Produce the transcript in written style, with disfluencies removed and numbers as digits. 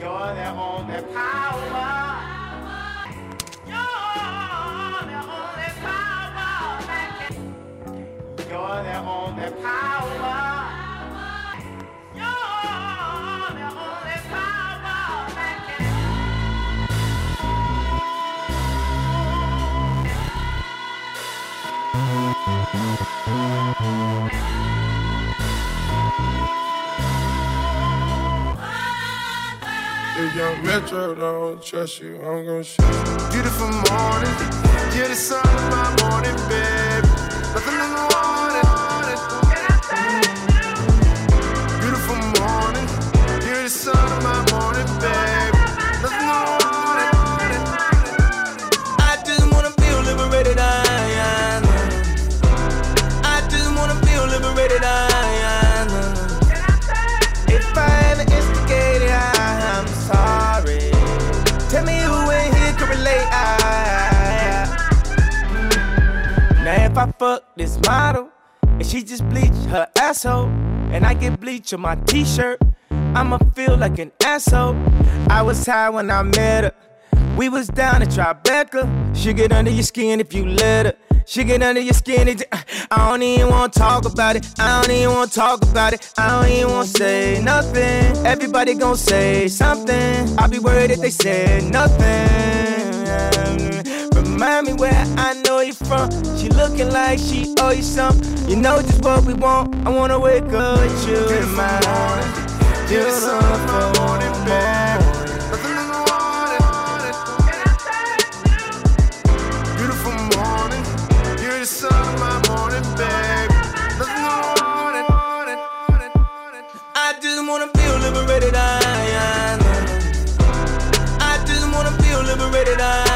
You're the only power. You're the only power that can. You're the only power. You're the only power that can. If Young Metro don't trust you, I'm gon' shoot you. Beautiful morning, you're the sun of my morning, babe. Nothing in the water. Beautiful morning, you're the sun of my morning, babe. Nothing in the water. I just wanna feel liberated, I just wanna feel liberated, If I ever instigated, I'm sorry. Tell me who in here can relate. Now if I fuck this model and she just bleach her asshole, and I get bleach on my t-shirt, I'ma feel like an asshole. I was high when I met her. We was down at Tribeca. She get under your skin if you let her. She get under your skin. I don't even wanna talk about it. I don't even wanna talk about it. I don't even wanna say nothing. Everybody gon' say something. I'll be worried if they say nothing. Remind me where I know you from. She looking like she owe you something. You know just what we want. I wanna wake up with you in my morning. Beautiful morning, babe. Nothing in the water. Beautiful morning. You're the sun of my morning, babe. Nothing in the water. I just wanna feel liberated, I just wanna feel liberated,